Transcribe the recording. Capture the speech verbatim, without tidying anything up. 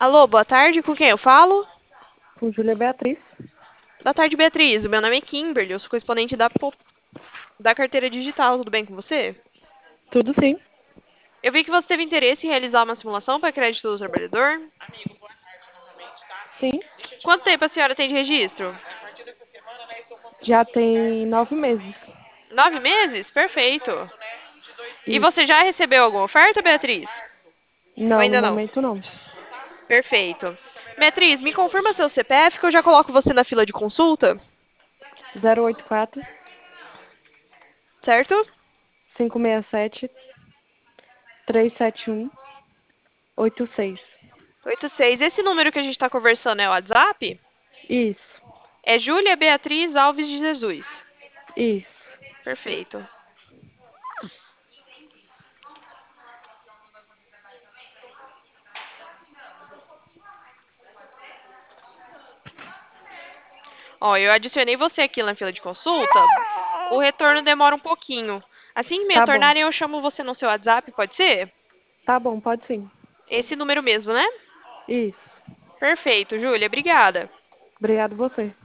Alô, boa tarde, com quem eu falo? Com Júlia Beatriz. Boa tarde, Beatriz. O meu nome é Kimberly, eu sou correspondente da, Po- da carteira digital, tudo bem com você? Tudo sim. Eu vi que você teve interesse em realizar uma simulação para crédito do trabalhador. Sim. Quanto tempo a senhora tem de registro? Já tem nove meses. Nove meses? Perfeito. E você Isso. já recebeu alguma oferta, Beatriz? Ou Não, no ainda não? momento não. Perfeito. Beatriz, me confirma seu C P F que eu já coloco você na fila de consulta, Zero oito quatro, certo? cinco seis sete, três sete um, oito seis. Oito seis. Esse número que a gente está conversando é o WhatsApp? Isso. É Júlia Beatriz Alves de Jesus. Isso. Perfeito. Ó, eu adicionei você aqui na fila de consulta. O retorno demora um pouquinho. Assim que me Tá bom. retornarem, eu chamo você no seu WhatsApp, pode ser? Tá bom, pode sim. Esse número mesmo, né? Isso. Perfeito, Júlia. Obrigada. Obrigado você.